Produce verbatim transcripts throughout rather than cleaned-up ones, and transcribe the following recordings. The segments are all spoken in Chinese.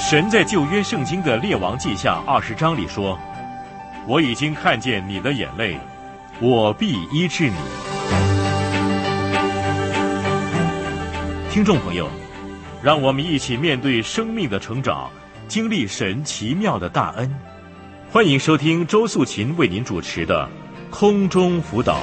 神在旧约圣经的列王记下二十章里说，我已经看见你的眼泪，我必医治你。听众朋友，让我们一起面对生命的成长，经历神奇妙的大恩。欢迎收听周素琴为您主持的空中辅导。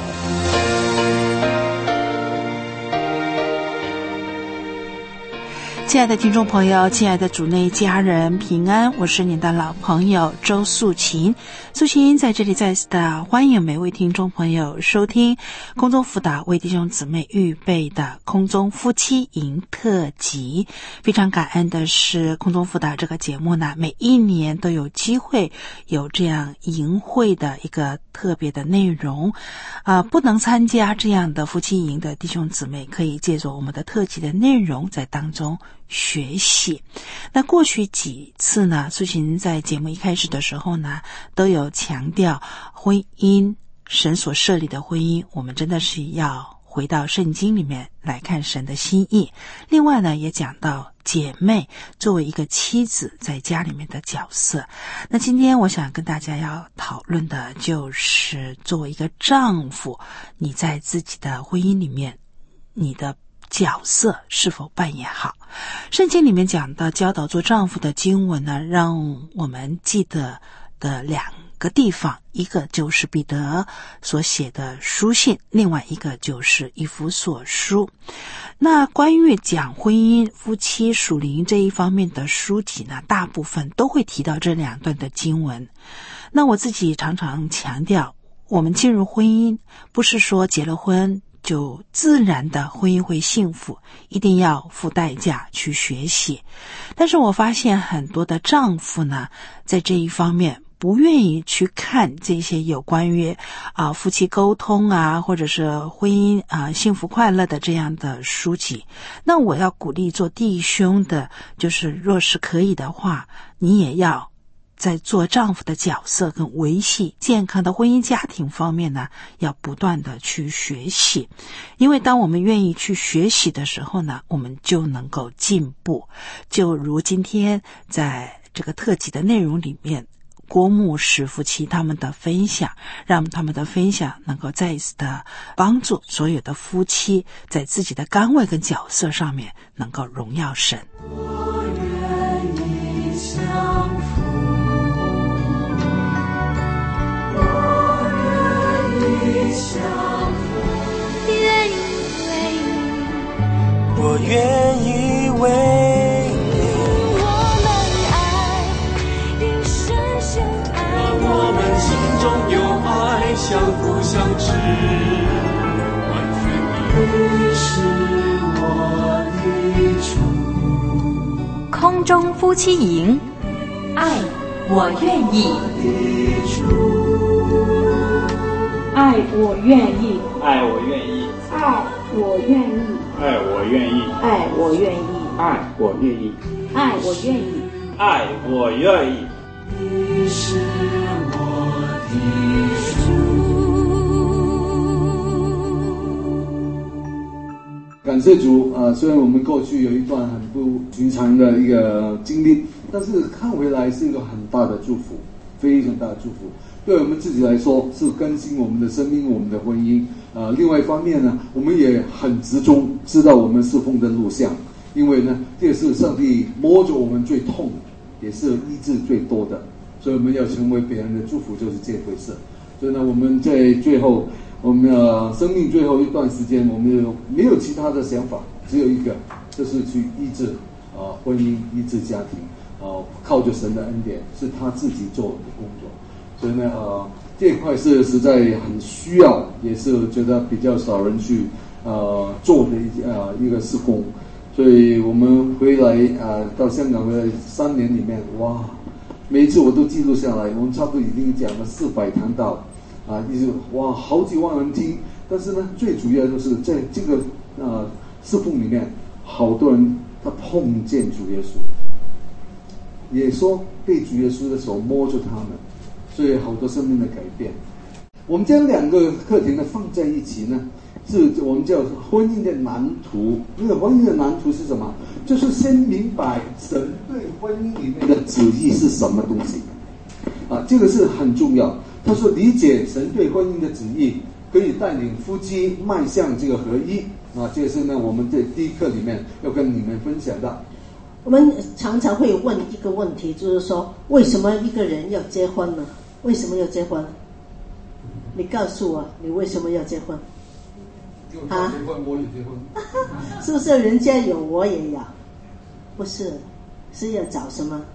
亲爱的听众朋友，亲爱的主内家人平安，我是您的老朋友周素琴。素琴在这里再次的欢迎每位听众朋友收听空中辅导为弟兄姊妹预备的空中夫妻营特辑。非常感恩的是，空中辅导这个节目呢，每一年都有机会有这样营会的一个特别的内容啊、呃，不能参加这样的夫妻营的弟兄姊妹，可以借助我们的特辑的内容在当中学习。那过去几次呢，素琴在节目一开始的时候呢，都有强调婚姻，神所设立的婚姻，我们真的是要回到圣经里面来看神的心意。另外呢，也讲到姐妹作为一个妻子在家里面的角色。那今天我想跟大家要讨论的就是作为一个丈夫，你在自己的婚姻里面，你的角色是否扮演好。圣经里面讲到教导做丈夫的经文呢，让我们记得的两个地方，一个就是彼得所写的书信，另外一个就是以弗所书。那关于讲婚姻、夫妻、属灵这一方面的书籍呢，大部分都会提到这两段的经文。那我自己常常强调，我们进入婚姻，不是说结了婚就自然的婚姻会幸福，一定要付代价去学习。但是我发现很多的丈夫呢，在这一方面不愿意去看这些有关于啊、呃、夫妻沟通啊，或者是婚姻啊、呃、幸福快乐的这样的书籍。那我要鼓励做弟兄的，就是若是可以的话，你也要在做丈夫的角色跟维系健康的婚姻家庭方面呢，要不断的去学习。因为当我们愿意去学习的时候呢，我们就能够进步。就如今天在这个特辑的内容里面，郭牧师夫妻他们的分享，让他们的分享能够再一次的帮助所有的夫妻在自己的岗位跟角色上面能够荣耀神。 我愿意相扶，我愿意相扶，愿意为你，我愿意为你，我们爱因深深爱，让我们心中有爱，相互相知，完全你是我的主。 空中夫妻营，爱我愿意， 爱我愿意， 爱我愿意， 爱我愿意， 爱我愿意， 爱我愿意， 爱我愿意， 爱我愿意， 爱我愿意。 你是我的主。 感谢主啊、呃！虽然我们过去有一段很不寻常的一个经历，但是看回来是一个很大的祝福，非常大的祝福。对我们自己来说，是更新我们的生命、我们的婚姻。啊、呃，另外一方面呢，我们也很集中知道我们侍奉的路向，因为呢，这也是上帝摸着我们最痛，也是医治最多的。所以我们要成为别人的祝福，就是这回事。所以呢，我们在最后，我们的生命最后一段时间，我们有没有其他的想法？只有一个，就是去医治啊、呃、婚姻、医治家庭啊、呃，靠着神的恩典，是他自己做的工作。所以呢，呃，这一块是实在很需要，也是觉得比较少人去呃做的一呃一个事工。所以我们回来啊、呃，到香港的三年里面，哇！每一次我都记录下来，我们差不多已经讲了四百堂道，啊，一直哇好几万人听。但是呢，最主要就是在这个呃侍奉里面，好多人他碰见主耶稣，也说被主耶稣的手摸着他们，所以好多生命的改变。我们将两个课题呢放在一起呢， 是我们叫婚姻的蓝图。那个婚姻的蓝图是什么？就是先明白神对婚姻里面的旨意是什么东西啊，这个是很重要。他说理解神对婚姻的旨意，可以带领夫妻迈向这个合一啊，这个是呢我们在第一课里面要跟你们分享的。 我们常常会问一个问题，就是说为什么一个人要结婚呢？为什么要结婚？你告诉我，你为什么要结婚？啊？结婚我也结婚，是不是人家有我也有？不是，是要找什么？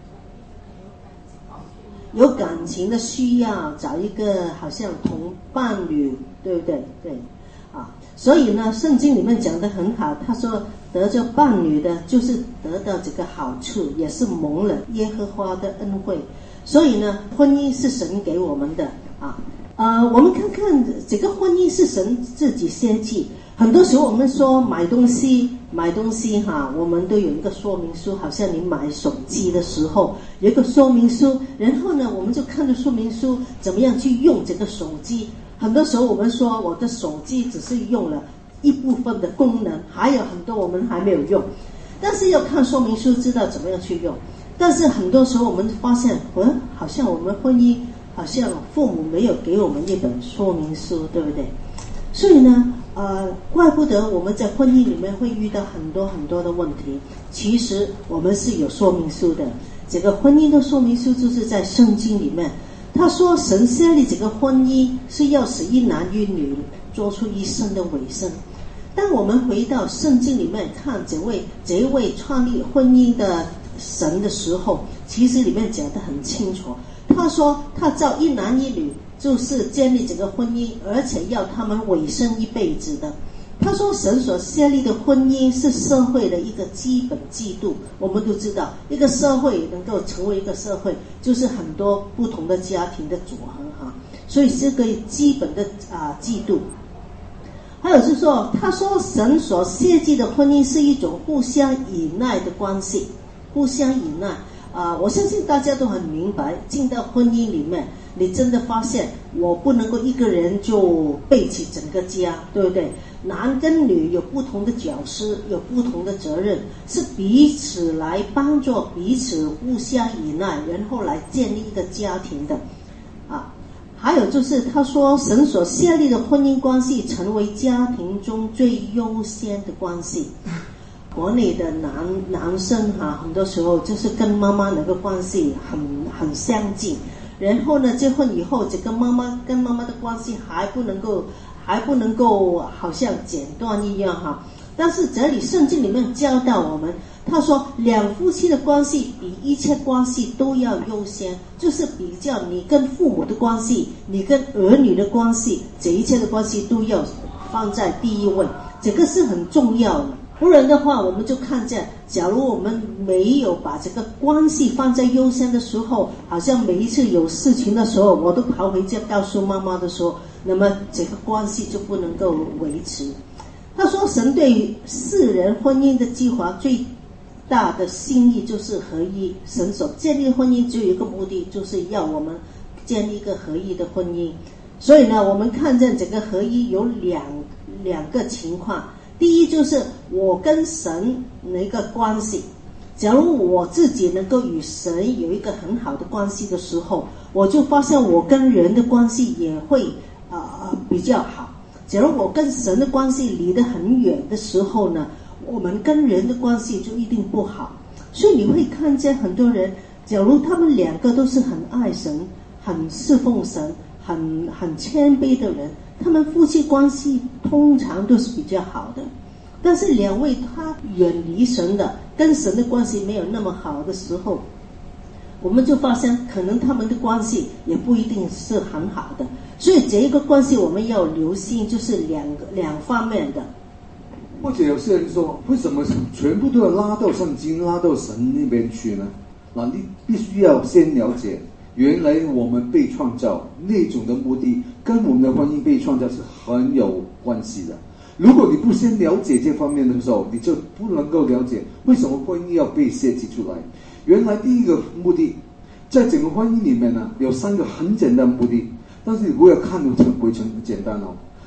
有感情的需要，找一个好像同伴侣，对不对？对，啊，所以呢，圣经里面讲得很好，他说得着伴侣的，就是得到这个好处，也是蒙了耶和华的恩惠。所以呢，婚姻是神给我们的啊。呃，我们看看这个婚姻是神自己设计。很多时候我们说买东西买东西哈，我们都有一个说明书，好像你买手机的时候有一个说明书，然后呢我们就看着说明书怎么样去用这个手机。很多时候我们说我的手机只是用了一部分的功能，还有很多我们还没有用，但是要看说明书知道怎么样去用。但是很多时候我们发现，呃，好像我们婚姻好像父母没有给我们一本说明书，对不对？所以呢呃，怪不得我们在婚姻里面会遇到很多很多的问题。其实我们是有说明书的，这个婚姻的说明书就是在圣经里面。他说神设立这个婚姻是要使一男一女做出一生的委身。当我们回到圣经里面看这位这一位创立婚姻的神的时候，其实里面讲得很清楚。他说他造一男一女就是建立这个婚姻，而且要他们委身一辈子的。他说神所设立的婚姻是社会的一个基本制度。我们都知道一个社会能够成为一个社会，就是很多不同的家庭的组合哈，所以是个基本的啊制度。还有是说，他说神所设计的婚姻是一种互相依赖的关系，互相依赖啊、呃，我相信大家都很明白，进到婚姻里面，你真的发现我不能够一个人就背起整个家，对不对？男跟女有不同的角色，有不同的责任，是彼此来帮助彼此，互相依赖，然后来建立一个家庭的啊。还有就是他说神所设立的婚姻关系成为家庭中最优先的关系。国内的男男生哈，很多时候就是跟妈妈那个关系很很相近，然后呢结婚以后，这个妈妈跟妈妈的关系还不能够还不能够好像剪断一样哈。但是这里圣经里面教导我们，他说两夫妻的关系比一切关系都要优先，就是比较你跟父母的关系，你跟儿女的关系，这一切的关系都要放在第一位，这个是很重要的。不然的话，我们就看见，假如我们没有把这个关系放在优先的时候，好像每一次有事情的时候，我都跑回家告诉妈妈的时候，那么这个关系就不能够维持。他说神对于世人婚姻的计划最大的心意就是合一，神所建立的婚姻只有一个目的，就是要我们建立一个合一的婚姻。所以呢，我们看见这个合一有两两个情况。第一就是我跟神的一个关系，假如我自己能够与神有一个很好的关系的时候，我就发现我跟人的关系也会呃比较好。假如我跟神的关系离得很远的时候呢，我们跟人的关系就一定不好。所以你会看见很多人，假如他们两个都是很爱神、很侍奉神、很很谦卑的人，他们夫妻关系通常都是比较好的。但是两位他远离神的，跟神的关系没有那么好的时候，我们就发现可能他们的关系也不一定是很好的。所以这一个关系我们要留心，就是两个两方面的。 或者有些人说，为什么全部都要拉到圣经、拉到神那边去呢？那你必须要先了解，原来我们被创造那种的目的，跟我们的婚姻被创造是很有关系的。如果你不先了解这方面的时候，你就不能够了解为什么婚姻要被设计出来。原来第一个目的，在整个婚姻里面呢，有三个很简单的目的，但是你不要看得成为成简单哦。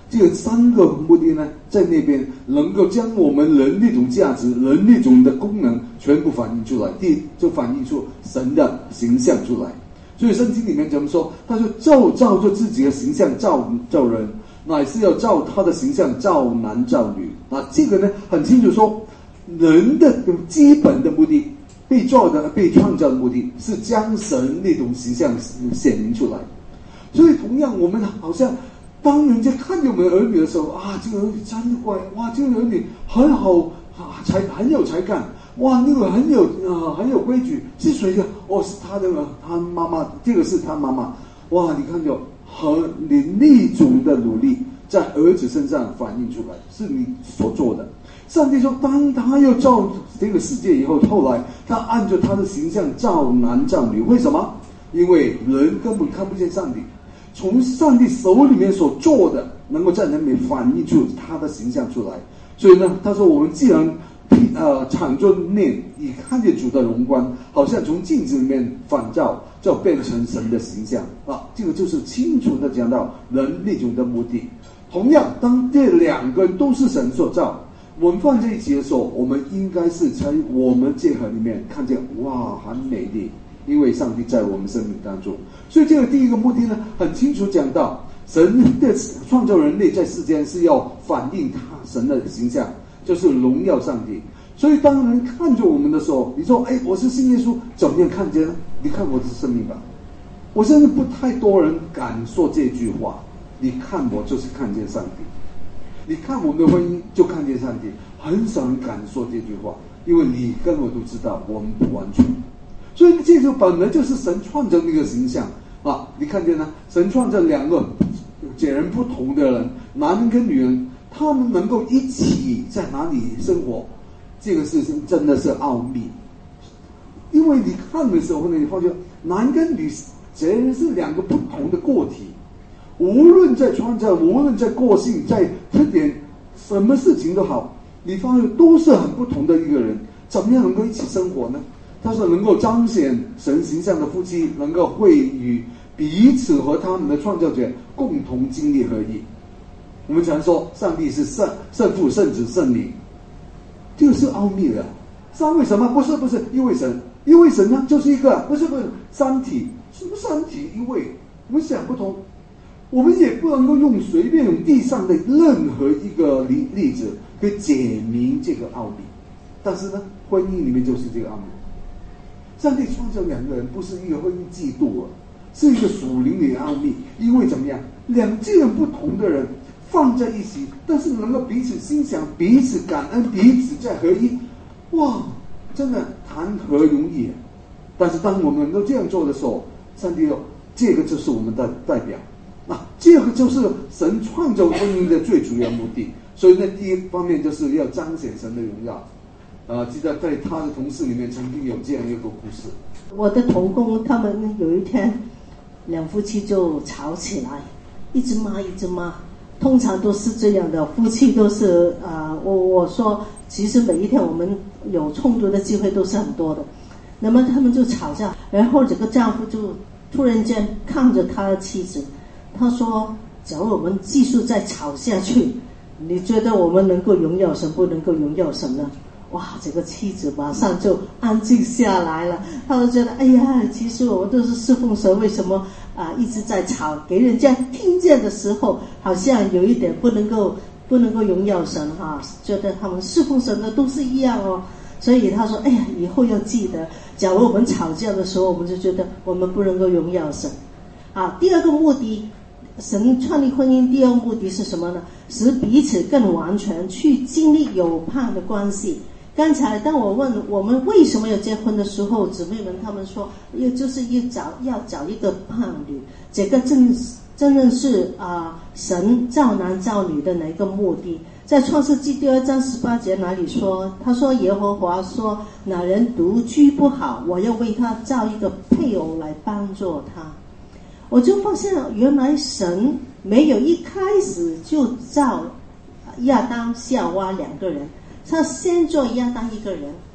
这个三个目的呢，在那边能够将我们人那种价值、人那种的功能全部反映出来。第一，就反映出神的形象出来。所以圣经里面怎么说？他说照照着自己的形象造造人，乃是要照他的形象造男造女。啊，这个呢很清楚说，人的基本的目的，被造的、被创造的目的是将神那种形象显明出来。所以同样，我们好像当人家看见我们儿女的时候啊，这个儿女真乖，哇，这个儿女很好啊，才很有才干，哇，那个很有啊很有规矩，是谁的？哦，是他的，他妈妈，这个是他妈妈，哇，你看就和你那种的努力在儿子身上反映出来，是你所做的。上帝说，当他要造这个世界以后，后来他按照他的形象造男造女，为什么？因为人根本看不见上帝。从上帝手里面所做的，能够在人里面反映出他的形象出来。所以呢，他说我们既然呃敞着面以看见主的荣光，好像从镜子里面反照，就变成神的形象啊。这个就是清楚的讲到人那种的目的。同样，当这两个人都是神所造，我们放在一起的时候，我们应该是在我们这盒里面看见，哇，很美丽。因为上帝在我们生命当中，所以这个第一个目的呢，很清楚讲到神的创造人类在世间是要反映他神的形象，就是荣耀上帝。所以当人看着我们的时候，你说哎，我是信耶稣，怎么样看见呢？你看我的生命吧。我相信不太多人敢说这句话，你看我就是看见上帝，你看我们的婚姻就看见上帝，很少人敢说这句话，因为你跟我都知道我们不完全。所以这就本来就是神创造那个形象啊！你看见呢？神创造两个截然不同的人，男人跟女人，他们能够一起在哪里生活，这个事情真的是奥秘。因为你看的时候呢，你发现男跟女截然是两个不同的个体，无论在创造，无论在个性，在特点，什么事情都好，你发现都是很不同的一个人，怎么样能够一起生活呢？他说能够彰显神形象的夫妻，能够会与彼此和他们的创造者共同经历合一。我们常说上帝是圣圣父、圣子、圣灵，这个是奥秘的。三位什么？不是不是一位神，一位神呢就是一个，不是不是三体，什么三体一位？我们想不通，我们也不能够用随便用地上的任何一个例例子可以解明这个奥秘。但是呢，婚姻里面就是这个奥秘。上帝创造两个人不是一个婚姻制度啊，是一个属灵的奥秘。因为怎么样，两这样不同的人放在一起，但是能够彼此欣赏、彼此感恩、彼此在合一，哇，真的谈何容易啊！但是当我们能够这样做的时候，上帝说这个就是我们的代表啊，这个就是神创造婚姻的最主要目的。所以呢，第一方面就是要彰显神的荣耀。啊，记得在他的同事里面曾经有这样一个故事。 我的同工他们有一天，两夫妻就吵起来，一直骂一直骂。通常都是这样的，夫妻都是啊、呃，我我说，其实每一天我们有冲突的机会都是很多的。那么他们就吵架，然后这个丈夫就突然间看着他的妻子，他说：“假如我们继续再吵下去，你觉得我们能够荣耀神，不能够荣耀神呢？”哇，这个妻子马上就安静下来了。他就觉得，哎呀，其实我们都是侍奉神，为什么啊一直在吵？给人家听见的时候，好像有一点不能够不能够荣耀神哈，觉得他们侍奉神的都是一样哦。所以他说，哎呀，以后要记得，假如我们吵架的时候，我们就觉得我们不能够荣耀神。好，第二个目的，神创立婚姻第二个目的是什么呢？使彼此更完全，去经历有盼的关系。刚才当我问我们为什么要结婚的时候，姊妹们他们说，也就是要找要找一个伴侣，这个真真正是啊、呃、神造男造女的哪一个目的？在创世纪第二章十八节哪里说？他说耶和华说，那人独居不好，我要为他造一个配偶来帮助他。我就发现原来神没有一开始就造亚当夏娃两个人，他先做亚当一个人，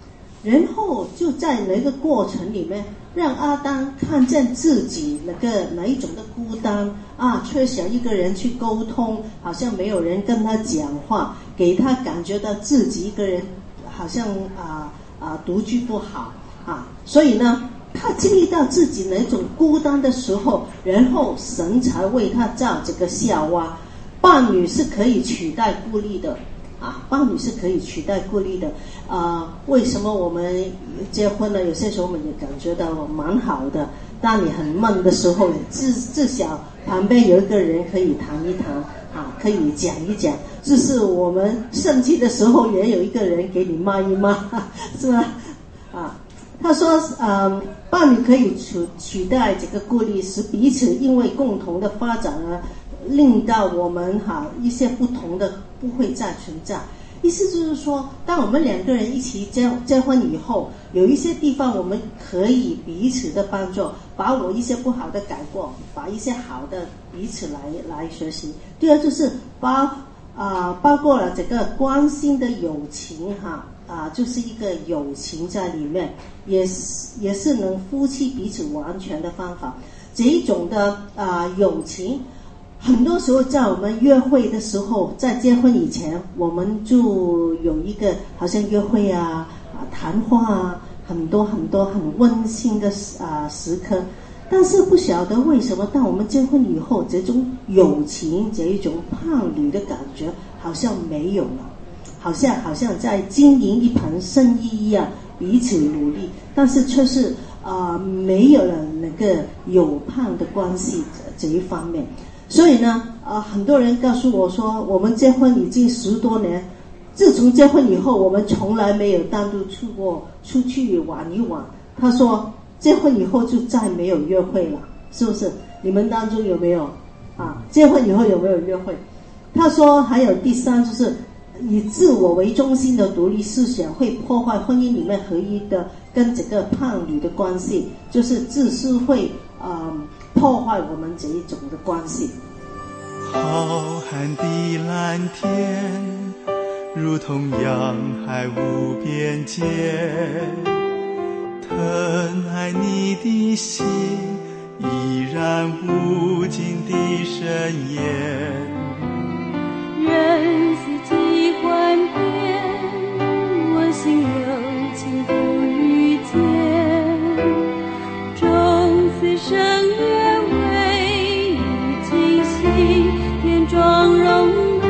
然后就在那个过程里面，让阿当看见自己那个哪一种的孤单啊，缺少一个人去沟通，好像没有人跟他讲话，给他感觉到自己一个人好像啊啊独居不好啊，所以呢，他经历到自己那种孤单的时候，然后神才为他造这个夏娃。伴侣是可以取代孤立的啊，伴侣是可以取代孤立的啊。为什么我们结婚了，有些时候我们也感觉到蛮好的，当你很闷的时候，至至少旁边有一个人可以谈一谈啊，可以讲一讲，就是我们生气的时候也有一个人给你骂一骂，是吧？啊，他说嗯，伴侣可以取取代这个孤立，使彼此因为共同的发展而令到我们哈一些不同的不会再存在。意思就是说，当我们两个人一起结结婚以后，有一些地方我们可以彼此的帮助，把我一些不好的改过，把一些好的彼此来来学习。第二就是包啊、呃、包括了这个关心的友情哈啊、呃，就是一个友情在里面，也是也是能夫妻彼此完全的方法。这一种的啊、呃、友情。很多时候在我们约会的时候，在结婚以前，我们就有一个好像约会啊、啊谈话啊，很多很多很温馨的啊时刻。但是不晓得为什么，当我们结婚以后，这种友情、这一种伴侣的感觉好像没有了，好像好像在经营一盘生意一样，彼此努力，但是却是啊、呃、没有了那个友伴的关系这一方面。所以呢，呃，很多人告诉我说，我们结婚已经十多年，自从结婚以后，我们从来没有单独出过出去玩一玩。他说，结婚以后就再没有约会了，是不是？你们当中有没有啊？结婚以后有没有约会？他说，还有第三就是以自我为中心的独立思想会破坏婚姻里面合一的跟这个伴侣的关系，就是自私会啊、呃、破坏我们这一种的关系。 浩瀚的蓝天如同洋海无边界，疼爱你的心依然无尽的深渊。 人四季换变，温馨柔情不遇见，终此生愿为你尽心天妆容美。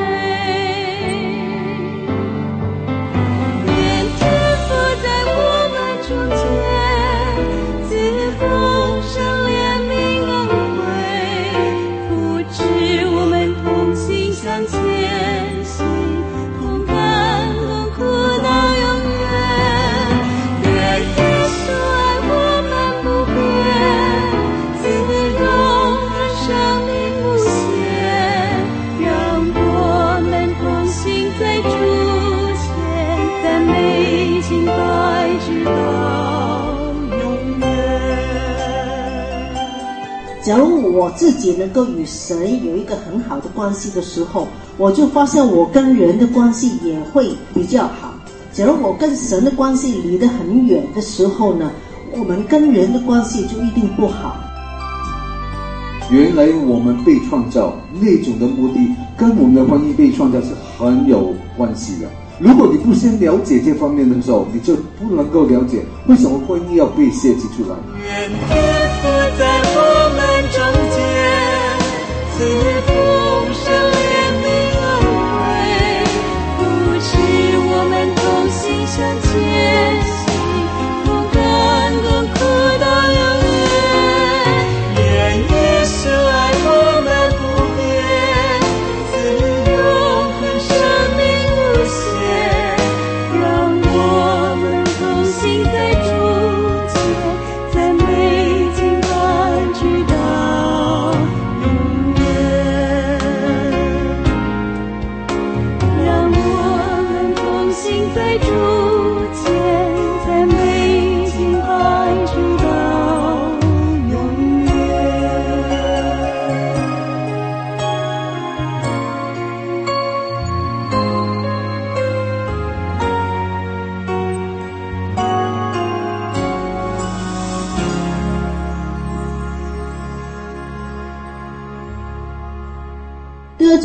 愿天父在我们中间赐丰盛怜悯恩惠，扶持我们同心向前行，同甘共苦到永远。愿耶稣爱我们不变，赐永恒生命无限，让我们同行在主前，赞美敬拜直到永远。 假如我自己能够与神有一个很好的关系的时候，我就发现我跟人的关系也会比较好。假如我跟神的关系离得很远的时候呢，我们跟人的关系就一定不好。 原来我们被创造那种的目的跟我们的婚姻被创造是很有关系的。如果你不先了解这方面的时候，你就不能够了解为什么婚姻要被设计出来。 愿天父在我们中间赐丰盛怜悯恩惠，扶持我们同心向前行，同甘共苦到永远。愿耶稣爱我们不变，赐永恒生命无限，让我们同行在主前，赞美敬拜直到永远。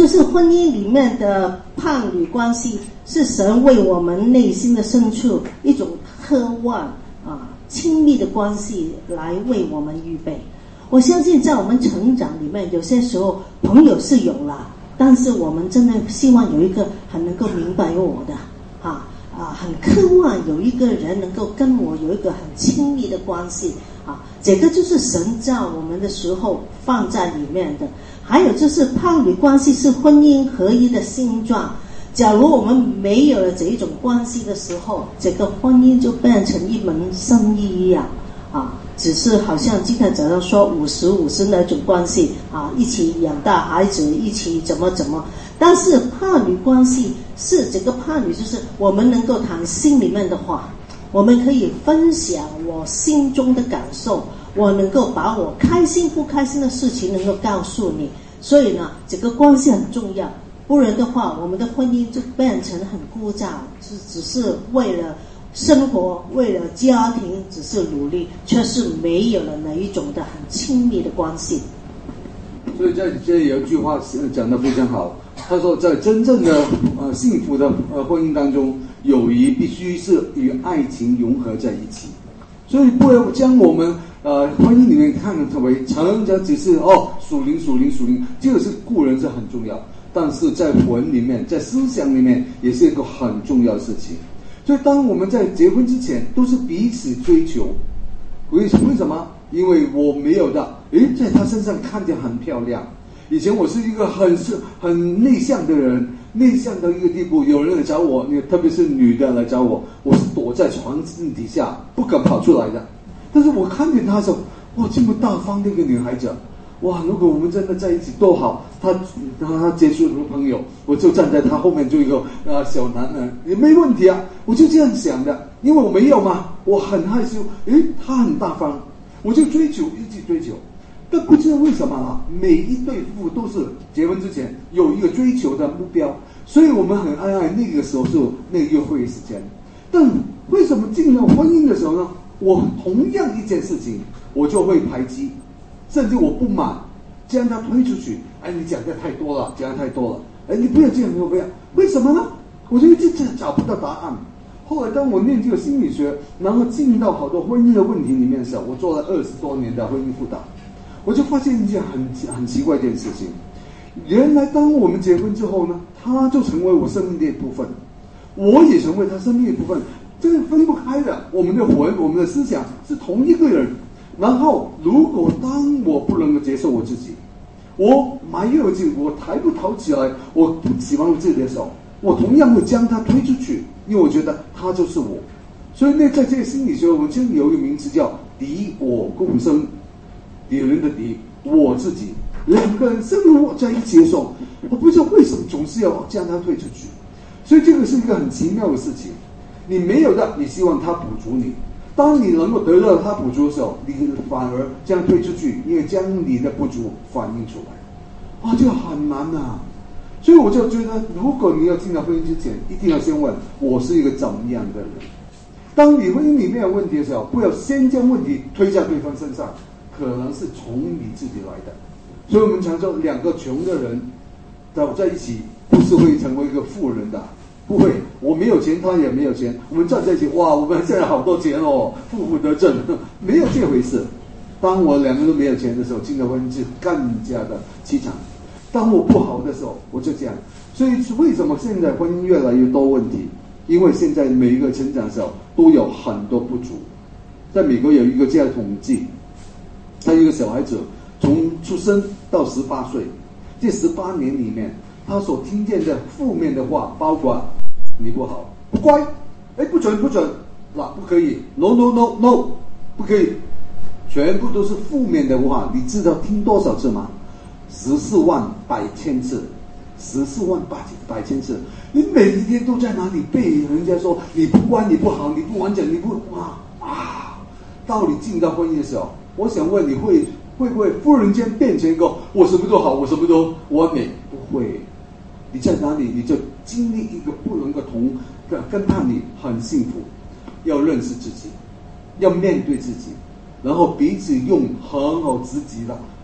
就是婚姻里面的伴侣关系，是神为我们内心的深处一种渴望啊，亲密的关系来为我们预备。我相信在我们成长里面，有些时候朋友是有了，但是我们真的希望有一个很能够明白我的啊啊，很渴望有一个人能够跟我有一个很亲密的关系啊，这个就是神造我们的时候放在里面的。还有就是伴侣关系是婚姻合一的性状，假如我们没有了这一种关系的时候，这个婚姻就变成一门生意一样啊，只是好像今天早上说五十五十那种关系啊，一起养大孩子，一起怎么怎么。但是伴侣关系是这个伴侣，就是我们能够谈心里面的话，我们可以分享我心中的感受，我能够把我开心不开心的事情能够告诉你。所以呢，这个关系很重要，不然的话我们的婚姻就变成很枯燥，只只是为了生活，为了家庭只是努力，却是没有了哪一种的很亲密的关系。 所以在这里有一句话讲得非常好，他说在真正的呃幸福的呃婚姻当中，友谊必须是与爱情融合在一起。所以不要将我们呃婚姻里面看成为成着只是哦属灵属灵属灵，这个是固然是很重要，但是在魂里面，在思想里面也是一个很重要的事情。所以当我们在结婚之前都是彼此追求，为为什么？因为我没有的，诶，在他身上看见很漂亮。以前我是一个很是很内向的人，内向到一个地步，有人来找我，特别是女的来找我，我是躲在床底下不敢跑出来的。但是我看见她的时候，哇，这么大方的一个女孩子，哇，如果我们真的在一起多好。她她接触的朋友，我就站在她后面做一个啊小男人也没问题啊，我就这样想的，因为我没有嘛，我很害羞，诶，她很大方，我就追求，一直追求。但不知道为什么啊，每一对夫妇都是结婚之前有一个追求的目标，所以我们很爱爱。那个时候是那个约会时间，但为什么进了婚姻的时候呢？我同样一件事情，我就会排挤，甚至我不满，将他推出去。哎，你讲的太多了，讲的太多了。哎，你不要这样，不要。为什么呢？我就一直找不到答案。后来当我念这个心理学，然后进到好多婚姻的问题里面的时候，我做了二十多年的婚姻辅导。我就发现一件很很奇怪的一件事情，原来当我们结婚之后呢，他就成为我生命的一部分，我也成为他生命的一部分，这个分不开的。我们的魂，我们的思想是同一个人。然后，如果当我不能够接受我自己，我埋怨我自己，我抬不头起来，我不喜欢我自己的时候，我同样会将他推出去，因为我觉得他就是我。所以呢，在这个心理学，我们就有一个名词叫敌我共生。别人的敌，我自己，两个人生活在一起的时候，我不知道为什么总是要将他推出去，所以这个是一个很奇妙的事情。你没有的，你希望他补足你；当你能够得到他补足的时候，你反而将推出去，因为将你的不足反映出来。哇，这个很难啊！所以我就觉得，如果你要进到婚姻之前，一定要先问我是一个怎么样的人。当你婚姻里面有问题的时候，不要先将问题推在对方身上。可能是从你自己来的，所以我们常说两个穷的人走在一起，不是会成为一个富人的，不会。我没有钱，他也没有钱，我们站在一起，哇，我们现在好多钱哦，负负得正，没有这回事。当我两个都没有钱的时候，进了婚姻就更加的凄惨。当我不好的时候，我就这样。所以为什么现在婚姻越来越多问题？因为现在每一个成长的时候都有很多不足。在美国有一个这样的统计。他一个小孩子从出生到十八岁，这十八年里面，他所听见的负面的话，包括你不好、不乖，哎，不准不准，那不可以 ，no no no no， 不可以，全部都是负面的话。你知道听多少次吗？十四万百千次，十四万百百千次。你每一天都在哪里被人家说你不乖、你不好、你不完整、你不啊啊！到你进到婚姻的时候。我想问你会会不会忽然间变成一个我什么都好，我什么都完美？不会，你在哪里你就经历一个不能够同跟伴侣很幸福。要认识自己，要面对自己，然后彼此用很好自己的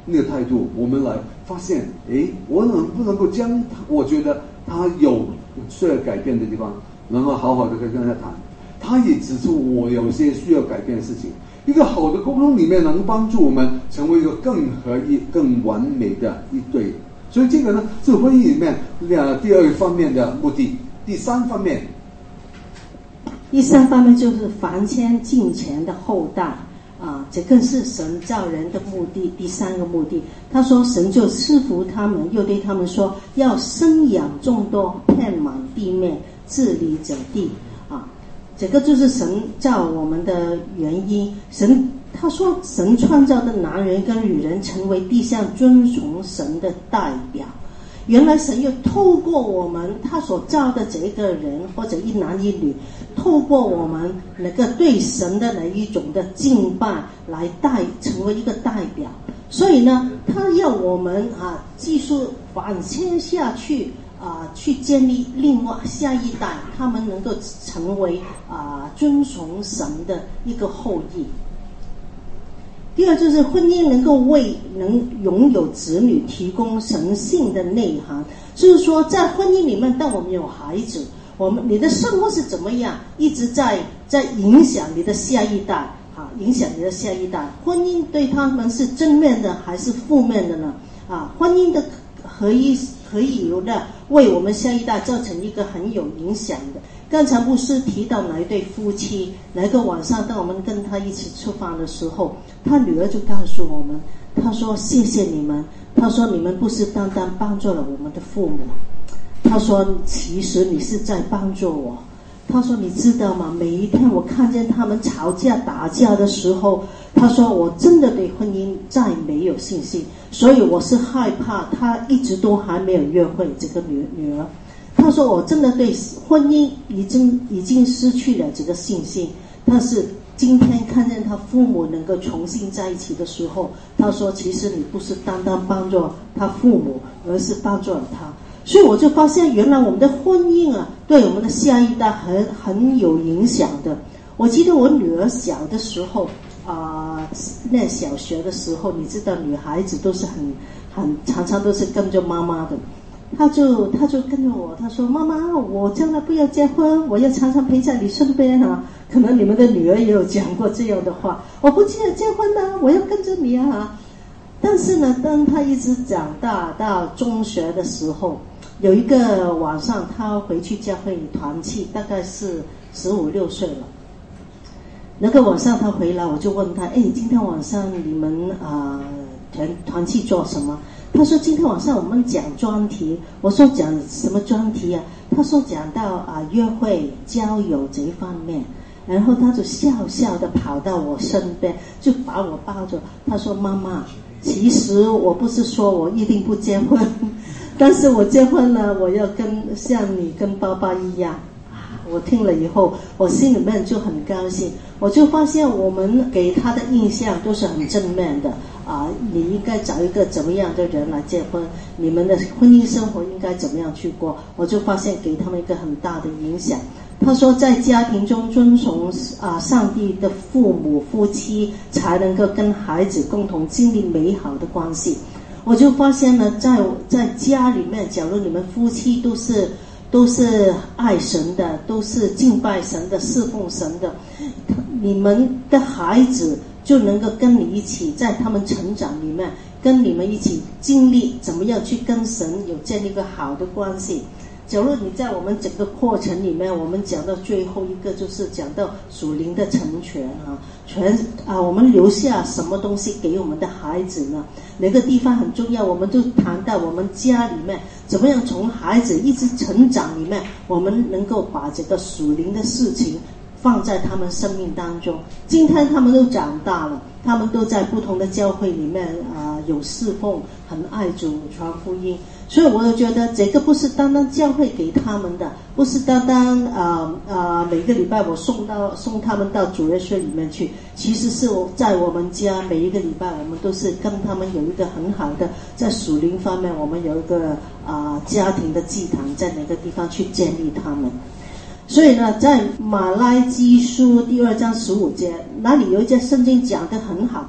那个态度，我们来发现，诶，我能不能够将我觉得他有需要改变的地方，能够好好的跟他谈。他也指出我有些需要改变的事情。一个好的沟通里面能帮助我们成为一个更合一、更完美的一对。所以这个呢是婚姻里面呃第二方面的目的。第三方面， 第三方面就是繁衍敬虔的后代啊，这更是神造人的目的。第三个目的，他说神就赐福他们，又对他们说要生养众多，遍满地面，治理整地啊。这个就是神造我们的原因。神他说神创造的男人跟女人成为地上尊崇神的代表。原来神又透过我们他所造的这个人，或者一男一女，透过我们那个对神的那一种的敬拜来代成为一个代表。所以呢他要我们啊继续反迁下去啊，去建立另外下一代，他们能够成为啊尊崇神的一个后裔。第二就是婚姻能够为能拥有子女提供神性的内涵，就是说在婚姻里面，当我们有孩子，我们你的生活是怎么样，一直在在影响你的下一代啊，影响你的下一代。婚姻对他们是正面的还是负面的呢？啊，婚姻的合一可以有的为我们下一代造成一个很有影响的。刚才牧师提到哪一对夫妻，哪个晚上当我们跟他一起吃饭的时候，他女儿就告诉我们，他说谢谢你们，他说你们不是单单帮助了我们的父母，他说其实你是在帮助我。他说你知道吗，每一天我看见他们吵架打架的时候，他说我真的对婚姻再没有信心，所以我是害怕他一直都还没有约会这个女女儿。他说我真的对婚姻已经已经失去了这个信心，但是今天看见他父母能够重新在一起的时候，他说其实你不是单单帮助他父母，而是帮助了他。所以我就发现原来我们的婚姻啊对我们的下一代很很有影响的。我记得我女儿小的时候啊、呃，念小学的时候，你知道女孩子都是很很常常都是跟着妈妈的，他就他就跟着我，他说妈妈，我将来不要结婚，我要常常陪在你身边啊。可能你们的女儿也有讲过这样的话，我不记得结婚呢，我要跟着你啊。但是呢当他一直长大到中学的时候，有一个晚上他回去教会团契，大概是十五六岁了。那个晚上他回来，我就问他，哎，今天晚上你们啊、呃、团团契做什么？他说今天晚上我们讲专题。我说讲什么专题啊？他说讲到啊、呃、约会交友这一方面。然后他就笑笑的跑到我身边，就把我抱着，他说妈妈，其实我不是说我一定不结婚，但是我结婚了，我要跟像你跟爸爸一样。我听了以后，我心里面就很高兴，我就发现我们给他的印象都是很正面的啊！你应该找一个怎么样的人来结婚，你们的婚姻生活应该怎么样去过，我就发现给他们一个很大的影响。他说在家庭中遵从啊上帝的父母夫妻，才能够跟孩子共同经历美好的关系。我就发现呢，在在家里面，假如你们夫妻都是都是爱神的，都是敬拜神的，侍奉神的，你们的孩子就能够跟你一起在他们成长里面，跟你们一起经历怎么样去跟神有建立一个好的关系。假如你在我们整个过程里面，我们讲到最后一个就是讲到属灵的成全啊，全啊，我们留下什么东西给我们的孩子呢？哪个地方很重要？我们就谈到我们家里面怎么样从孩子一直成长里面，我们能够把这个属灵的事情放在他们生命当中。今天他们都长大了，他们都在不同的教会里面啊、呃、有侍奉，很爱主传福音。所以我就觉得这个不是单单教会给他们的，不是单单啊啊、呃呃、每个礼拜我送到送他们到主日学里面去，其实是我在我们家每一个礼拜我们都是跟他们有一个很好的在属灵方面，我们有一个啊、呃、家庭的祭坛，在哪个地方去建立他们。所以呢，在马拉基书第二章十五节那里有一节圣经讲得很好，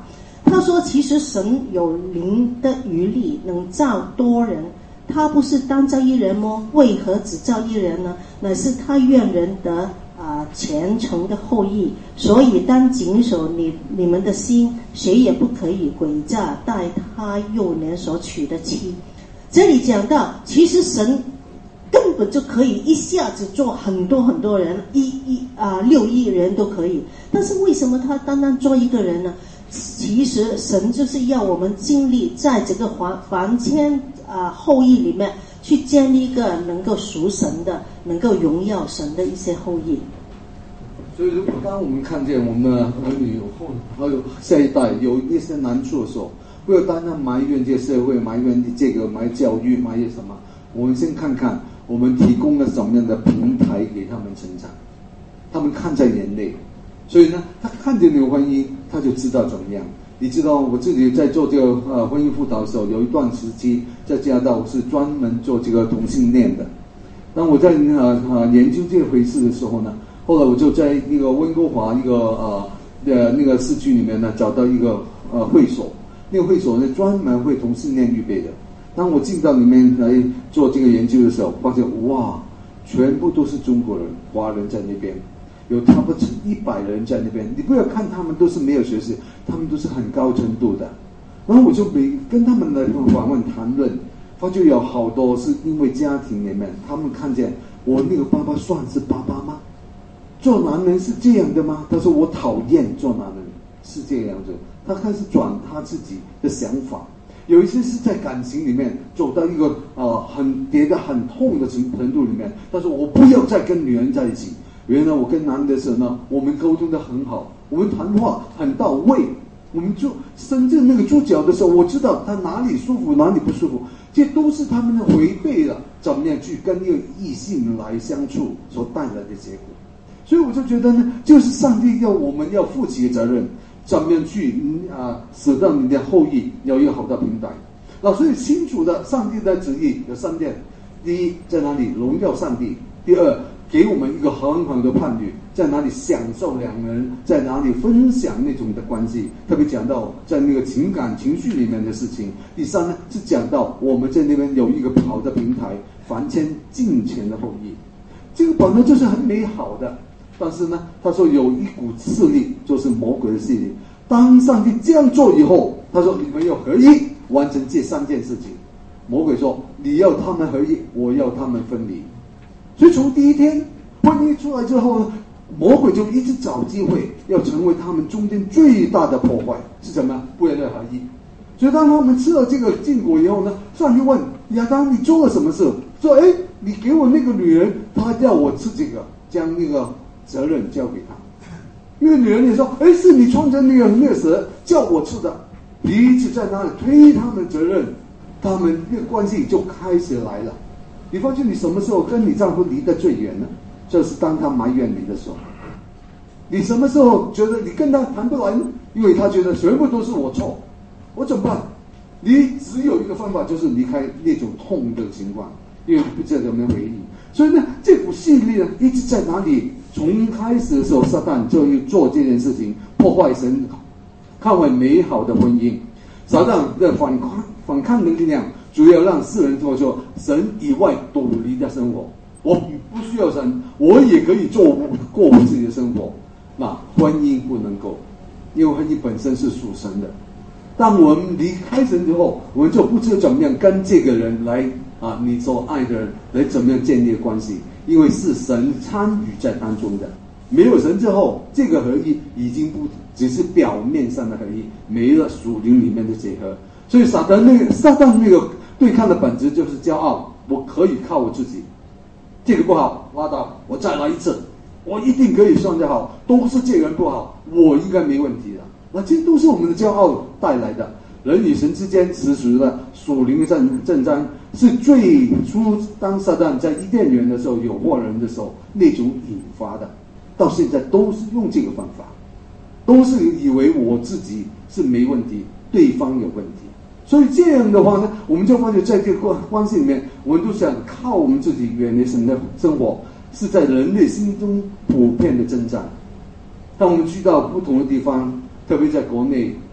他说其实神有灵的余力，能造多人，他不是单造一人么？为何只造一人呢？乃是他愿人得啊、呃、虔诚的后裔，所以当谨守你你们的心，谁也不可以诡诈待他幼年所娶的妻。这里讲到，其实神根本就可以一下子做很多很多人，一一啊、呃、六亿人都可以，但是为什么他单单做一个人呢？其实神就是要我们经历在这个房房间啊、呃、后裔里面去建立一个能够属神的、能够荣耀神的一些后裔。 所以，如果当我们看见我们的儿女后还有下一代有一些难处的时候，不要单单埋怨这个社会，埋怨这个埋教育，埋怨什么。我们先看看我们提供了什么样的平台给他们成长，他们看在眼内，所以呢，他看见你的婚姻，他就知道怎么样。你知道，我自己在做这个呃婚姻辅导的时候，有一段时期在加拿大，我是专门做这个同性恋的。当我在呃呃研究这回事的时候呢，后来我就在那个温哥华一个呃的那个市区里面呢，找到一个呃会所，那个会所呢专门为同性恋预备的。当我进到里面来做这个研究的时候，发现哇，全部都是中国人、华人在那边，有差不多一百人在那边。你不要看他们都是没有学识，他们都是很高程度的。然后我就每跟他们来访问谈论，发觉有好多是因为家庭里面，他们看见我那个爸爸算是爸爸吗？做男人是这样的吗？他说我讨厌做男人是这个样子。他开始转他自己的想法。有一些是在感情里面走到一个呃很跌得很痛的程度里面，他说我不要再跟女人在一起。原来我跟男的时候呢，我们沟通得很好，我们谈话很到位，我们就深圳那个猪脚的时候，我知道他哪里舒服哪里不舒服，这都是他们的回备了怎么样去跟一个异性来相处所带来的结果。所以我就觉得呢，就是上帝要我们要负起责任，怎么样去啊、呃，使到你的后裔有一个好的平台。那所以清楚的，上帝的旨意有三点：第一，在哪里荣耀上帝；第二，给我们一个很好的伴侣，在哪里享受两人，在哪里分享那种的关系。特别讲到在那个情感情绪里面的事情。第三呢，是讲到我们在那边有一个好的平台，凡间敬虔的后裔。这个本来就是很美好的。但是呢，他说有一股势力，就是魔鬼的势力。当上帝这样做以后，他说你们要合一，完成这三件事情。魔鬼说你要他们合一，我要他们分离。所以从第一天婚姻出来之后呢，魔鬼就一直找机会要成为他们中间最大的破坏是什么？不要再合一。所以当他们吃了这个禁果以后呢，上帝问亚当你做了什么事？说哎，你给我那个女人，她要我吃这个，将那个责任交给他。因为女人也说哎，是你穿着那个那个蛇叫我吃的，彼此在那里推他们责任，他们那个关系就开始来了。你发现你什么时候跟你丈夫离得最远呢？就是当他埋怨你的时候。你什么时候觉得你跟他谈不来呢？因为他觉得全部都是我错，我怎么办？你只有一个方法，就是离开那种痛的情况，因为你不知道怎么回应。所以呢，这股势力呢一直在哪里？从开始的时候，撒旦就做这件事情，破坏神看为美好的婚姻。撒旦的反抗反抗的力量，主要让世人做说神以外独立的生活。我不需要神，我也可以做过我自己的生活。那婚姻不能够，因为婚姻本身是属神的。当我们离开神之后，我们就不知道怎么样跟这个人来啊，你所爱的人来怎么样建立关系，因为是神参与在当中的。没有神之后，这个合一已经不只是表面上的合一，没了属灵里面的结合。所以撒旦那个撒旦那个对抗的本质就是骄傲，我可以靠我自己，这个不好拉倒，我再来一次，我一定可以算得好，都是这个人不好，我应该没问题的。那这都是我们的骄傲带来的。人与神之间实属的属灵的战战争，是最初当撒旦在伊甸园的时候诱惑人的时候那种引发的，到现在都是用这个方法，都是以为我自己是没问题，对方有问题。所以这样的话呢，我们就发觉在这个关系里面，我们都想靠我们自己远离神的生活，是在人类心中普遍的挣扎。当我们去到不同的地方，特别在国内，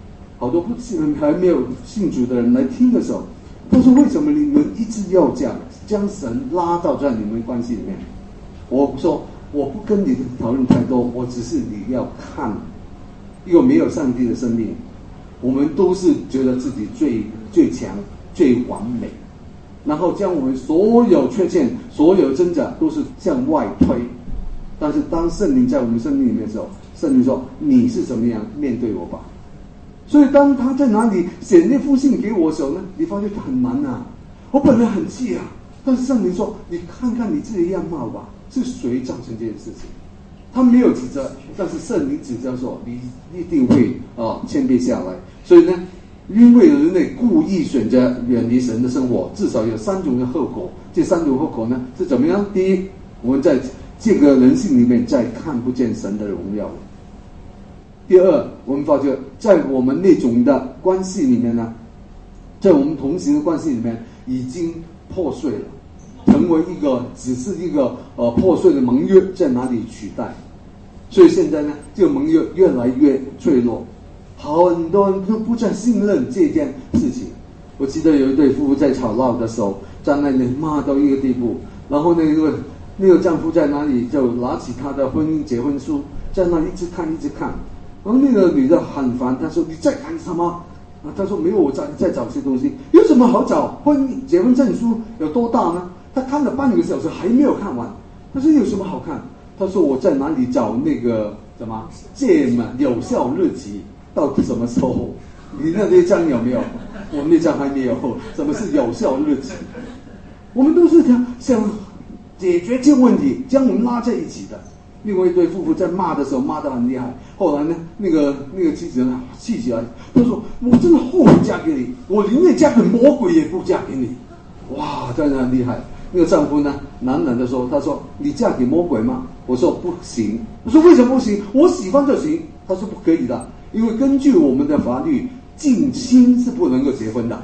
好多不信还没有信主的人来听的时候，他说为什么你们一直要讲将神拉到在你们关系里面？我说我不跟你讨论太多，我只是你要看一个没有上帝的生命，我们都是觉得自己最最强最完美，然后将我们所有缺陷所有挣扎都是向外推。但是当圣灵在我们生命里面的时候，圣灵说你是怎么样面对我吧。所以当他在哪里写那封信给我的时候呢，你发现很难啊，我本来很气啊，但是圣灵说你看看你自己的样貌吧，是谁造成这件事情？他没有指责，但是圣灵指责说你一定会啊、哦、谦卑下来。所以呢，因为人类故意选择远离神的生活，至少有三种的后果。这三种后果呢是怎么样？第一，我们在这个人性里面再看不见神的荣耀。第二，我们发觉在我们那种的关系里面呢，在我们同行的关系里面已经破碎了，成为一个只是一个呃破碎的盟约，在哪里取代？所以现在呢，这个盟约越来越脆弱，很多人都不再信任这件事情。我记得有一对夫妇在吵闹的时候，在那里骂到一个地步，然后那个那个丈夫在那里就拿起他的婚姻结婚书，在那里一直看一直看。然后那个女的很烦，她说：“你在看什么？”啊，她说：“没有，我在在找些东西。有什么好找？婚结婚证书有多大呢？”她看了半个小时还没有看完。她说：“有什么好看？”她说：“我在哪里找那个什么届满有效日期？到什么时候？你那那张有没有？我们那张还没有。什么是有效日期？我们都是想想解决这个问题，将我们拉在一起的。”另外一对夫妇在骂的时候骂得很厉害，后来呢，那个那个妻子呢气起来，他说：“我真的后悔嫁给你，我宁愿嫁给魔鬼也不嫁给你。”哇，真的很厉害。那个丈夫呢喃喃的说：“他说你嫁给魔鬼吗？”我说：“不行。”我说：“为什么不行？我喜欢就行。”他说：“不可以的，因为根据我们的法律，近亲是不能够结婚的。”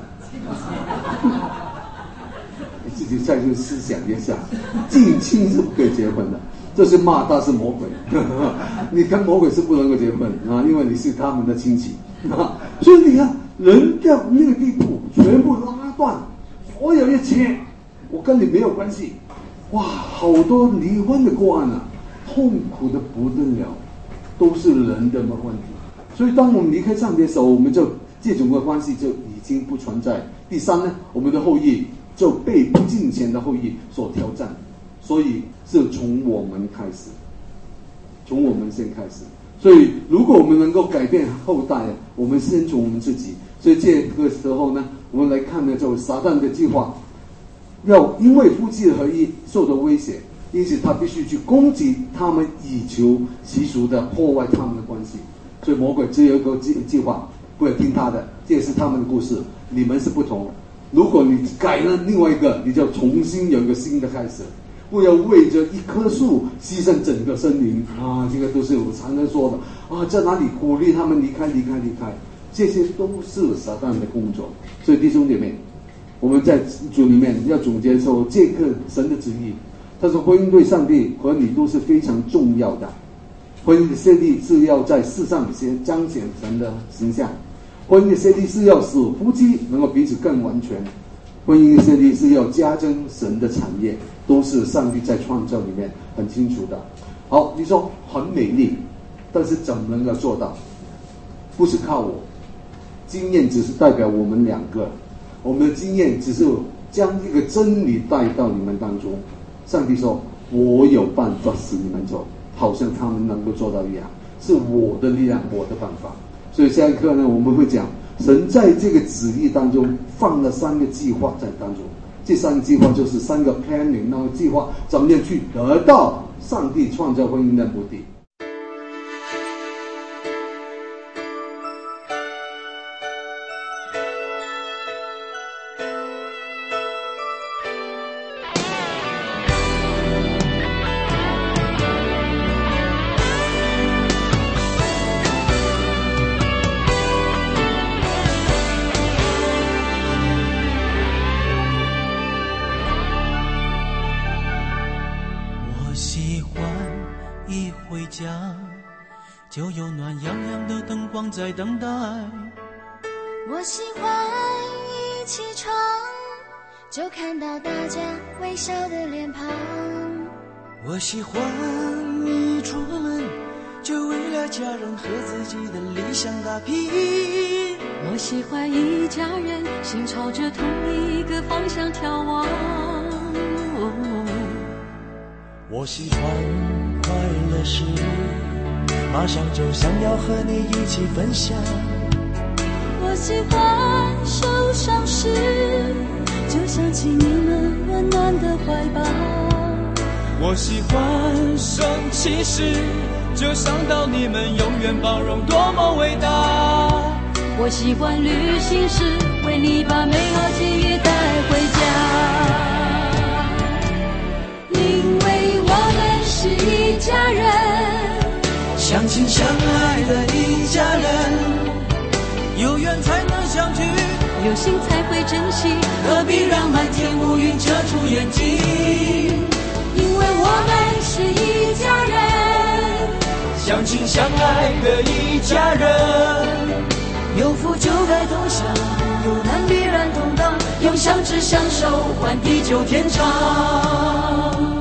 你自己再去思想一下，近亲是不可以结婚的。这是骂他是魔鬼，你跟魔鬼是不能够结婚啊，因为你是他们的亲戚啊。所以你看，人到那个地步，全部拉断，所有一切，我跟你没有关系。哇，好多离婚的个案啊，痛苦的不得了，都是人的问题。所以当我们离开上帝的时候，我们就这种的关系就已经不存在。第三呢，我们的后裔就被不敬虔的后裔所挑战。所以是从我们开始，从我们先开始。所以如果我们能够改变后代，我们先从我们自己。所以这个时候呢，我们来看呢，就撒旦的计划，要因为夫妻的合一受到威胁，因此他必须去攻击他们，以求习俗的破坏他们的关系。所以魔鬼只有一个计计划，不要听他的，这也是他们的故事。你们是不同，如果你改了另外一个，你就重新有一个新的开始。不要为着一棵树牺牲整个森林啊！这个都是我常常说的啊，在哪里鼓励他们离开、离开、离开，这些都是撒旦的工作。所以弟兄姐妹，我们在主里面要总结说，这个神的旨意，他说婚姻对上帝和你都是非常重要的。婚姻的设立是要在世上先彰显神的形象，婚姻的设立是要使夫妻能够彼此更完全，婚姻的设立是要加增神的产业。都是上帝在创造里面很清楚的。好，你说很美丽，但是怎么能够做到？不是靠我，经验只是代表我们两个，我们的经验只是将这个真理带到你们当中。上帝说：“我有办法使你们做，好像他们能够做到一样，是我的力量，我的办法。”所以下一课呢，我们会讲神在这个旨意当中放了三个计划在当中。这三个计划就是三个 planning， 那个计划怎么样去得到上帝创造婚姻的目的。 就有暖洋洋的灯光在等待， 我喜欢一起床就看到大家微笑的脸庞， 我喜欢一出门就为了家人和自己的理想打拼， 我喜欢一家人心朝着同一个方向眺望， 我喜欢快乐时马上就想要和你一起分享， 我喜欢受伤时就想起你们温暖的怀抱， 我喜欢生气时就想到你们永远包容多么伟大， 我喜欢旅行时为你把美好记忆带回家，因为我们是一家人， 相亲相爱的一家人，有缘才能相聚， 有心才会珍惜， 何必让满天乌云遮住眼睛， 因为我们是一家人， 相亲相爱的一家人， 有福就该同享，有难必然同当， 用相知相守换地久天长。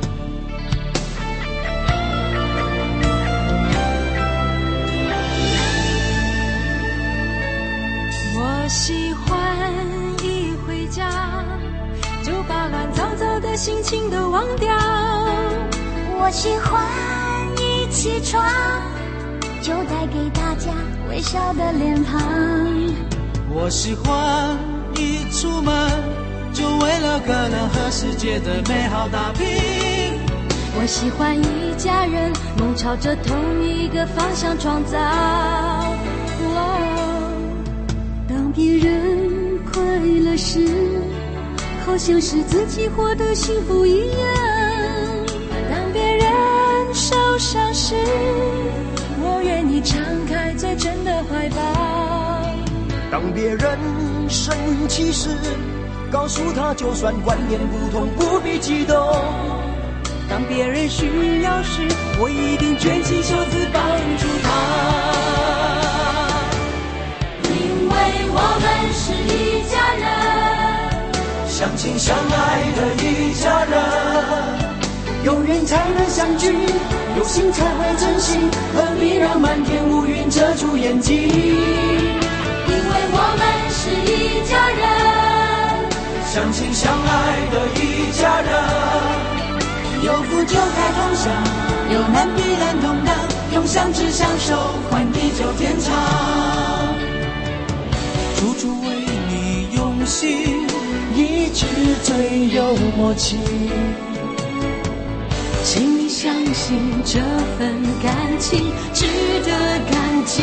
我喜欢一回家就把乱糟糟的心情都忘掉， 我喜欢一起床就带给大家微笑的脸庞， 我喜欢一出门就为了个人和世界的美好打拼， 我喜欢一家人梦朝着同一个方向创造，当别人快乐时好像是自己获得幸福一样，当别人受伤时我愿意敞开最真的怀抱， 当别人生气时告诉他就算观念不同不必激动， 当别人需要时我一定卷起袖子帮助他， 因为我们是一家人， 相亲相爱的一家人，有缘才能相聚，有心才会珍惜，何必让满天乌云遮住眼睛， 因为我们是一家人， 相亲相爱的一家人，有福就该同享，有难必然同当，用相知相守换地久天长，处处为你用心，一直最有默契， 请你相信这份感情值得感激，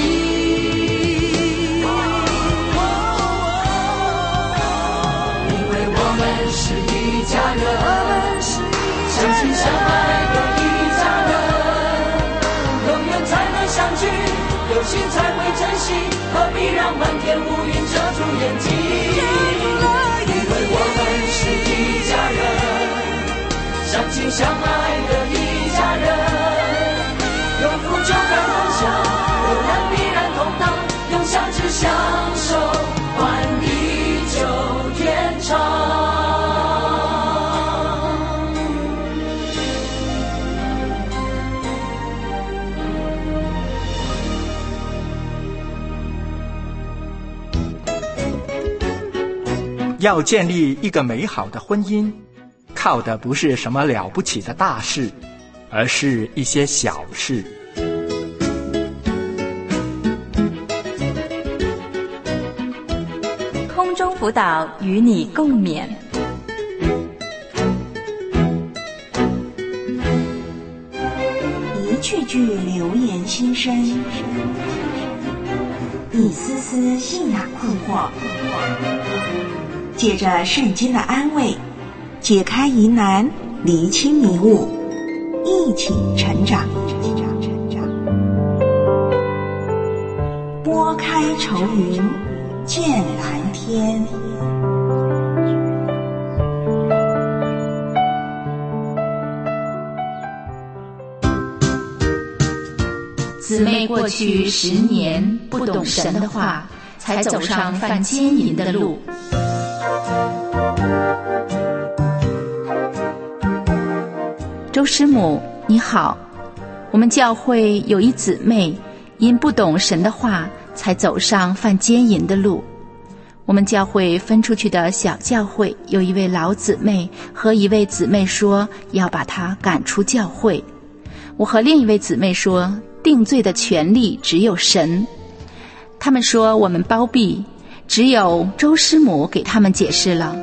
因为我们是一家人，相亲相爱的一家人，有缘才能相聚，有心才会珍惜，何必让满天乌云遮住眼睛，因为我们是一家人，相亲相爱的一家人，有福就该同享，有难必然同当，用相知相守换地久天长。 要建立一个美好的婚姻，靠的不是什么了不起的大事，而是一些小事。 空中辅导与你共勉。 一句句流言心声，一丝丝信仰困惑，借着圣经的安慰，解开疑难，厘清迷雾，一起成长。拨开愁云，见蓝天。 姊妹过去十年不懂神的话， 才走上犯奸淫的路。周师母你好，我们教会有一姊妹因不懂神的话才走上犯奸淫的路。我们教会分出去的小教会有一位老姊妹和一位姊妹说要把她赶出教会。我和另一位姊妹说定罪的权利只有神。他们说我们包庇，只有周师母给他们解释了。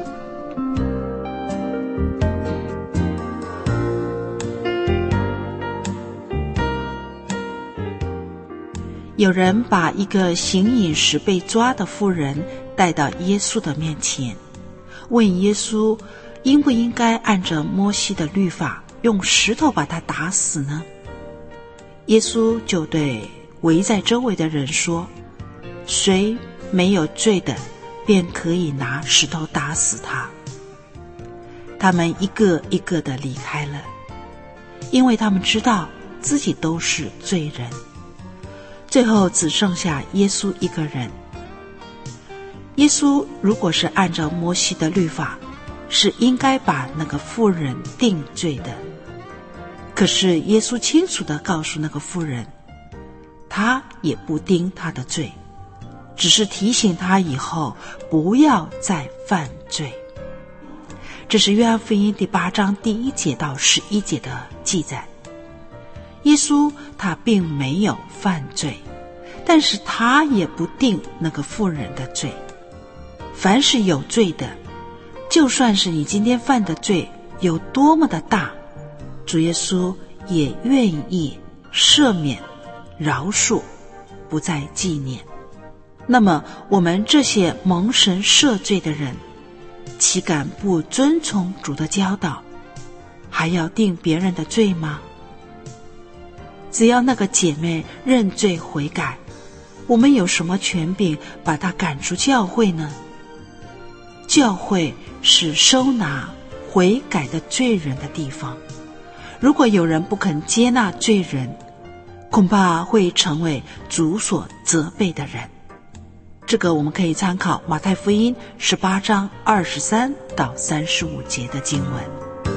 有人把一个行淫时被抓的妇人带到耶稣的面前，问耶稣应不应该按照摩西的律法用石头把他打死呢？耶稣就对围在周围的人说，谁没有罪的便可以拿石头打死他。他们一个一个地离开了，因为他们知道自己都是罪人。最后只剩下耶稣一个人。耶稣如果是按照摩西的律法，是应该把那个妇人定罪的。可是耶稣清楚地告诉那个妇人，他也不定他的罪，只是提醒他以后不要再犯罪。这是约翰福音第八章第一节到十一节的记载。耶稣他并没有犯罪，但是他也不定那个妇人的罪。凡是有罪的，就算是你今天犯的罪有多么的大，主耶稣也愿意赦免饶恕，不再纪念。那么我们这些蒙神赦罪的人，岂敢不遵从主的教导，还要定别人的罪吗？只要那个姐妹认罪悔改，我们有什么权柄把她赶出教会呢？教会是收纳悔改的罪人的地方。如果有人不肯接纳罪人，恐怕会成为主所责备的人。这个我们可以参考马太福音十八章二十三到三十五节的经文。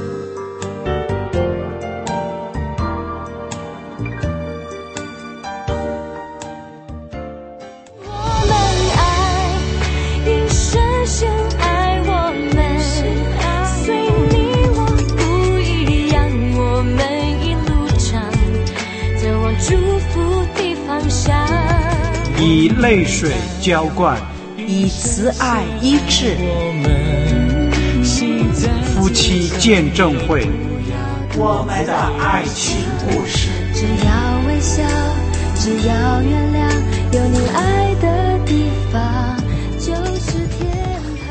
以泪水浇灌， 以慈爱医治。 夫妻见证会， 我们的爱情故事。 只要微笑，只要原谅，有你爱的地方就是天堂。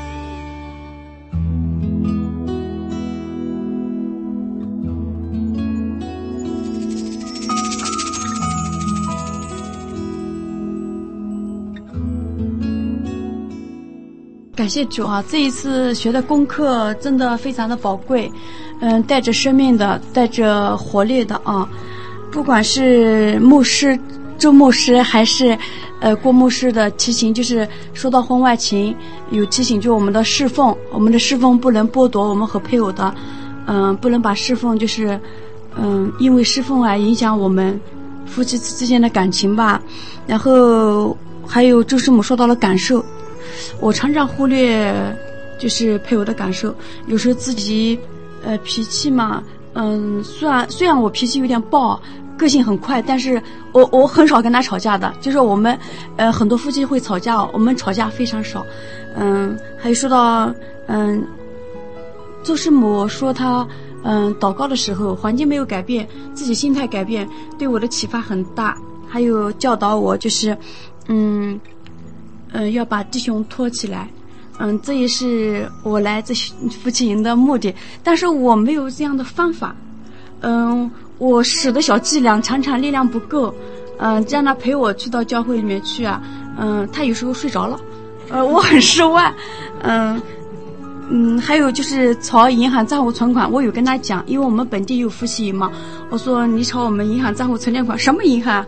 感谢主啊！这一次学的功课真的非常的宝贵，嗯，带着生命的，带着活力的啊！不管是牧师周牧师还是呃郭牧师的提醒，就是说到婚外情有提醒，就我们的侍奉，我们的侍奉不能剥夺我们和配偶的，嗯，不能把侍奉就是嗯因为侍奉而影响我们夫妻之间的感情吧。然后还有周师母说到了感受。我常常忽略就是配偶的感受，有时候自己呃脾气嘛，嗯，虽然虽然我脾气有点暴，个性很快，但是我我很少跟他吵架的，就是我们呃很多夫妻会吵架，我们吵架非常少。嗯，还有说到嗯，周师母说她嗯祷告的时候环境没有改变，自己心态改变，对我的启发很大，还有教导我就是嗯。嗯，要把弟兄托起来，嗯，这也是我来这夫妻营的目的。但是我没有这样的方法，嗯，我使的小伎俩常常力量不够，嗯，让他陪我去到教会里面去啊，嗯，他有时候睡着了，呃，我很失望，嗯嗯，还有就是炒银行账户存款，我有跟他讲，因为我们本地有夫妻营嘛，我说你炒我们银行账户存款，什么银行？